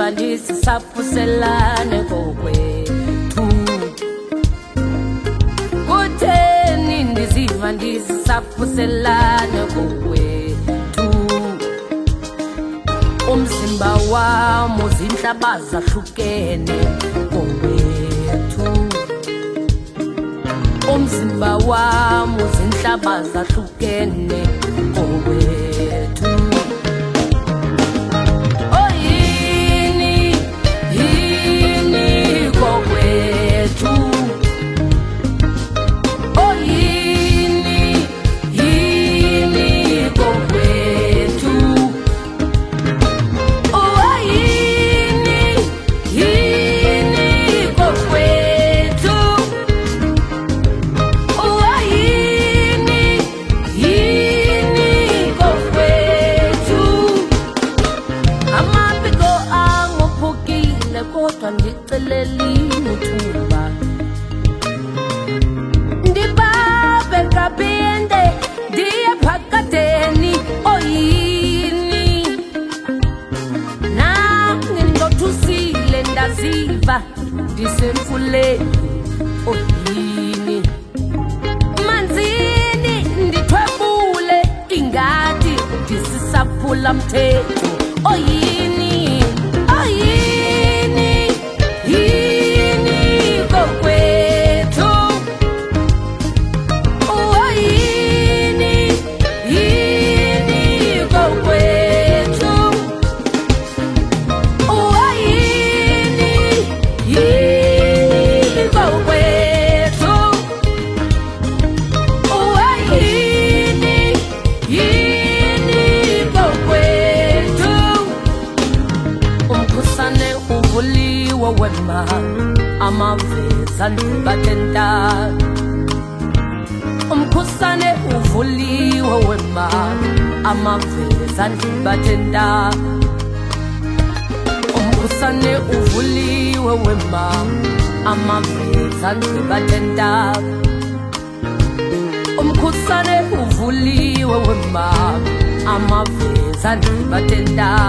ndiziva ndisisaphuselane kokwethu kutheni ndiziva ndisisaphuselane kokwethu umzimba wami uzinhlaba zahlukene kokwethu umzimba wami uzinhlaba zahlukene kokwethu disemfuleni oyini manzini ndithwebule ingadi ndisisaphula mthetho oyini oyini yini kokwethu oyini yini kokwethu oyini yini kokwethu oyini yini kokwethu umkhusane uvuliwe wema amaveza ndibatenta umkhusane uvuliwe wema amaveza ndibatenta umkhusane uvuliwe wema amaveza ndibatenta umkhusane uvuliwe wema amaveza ndibatenta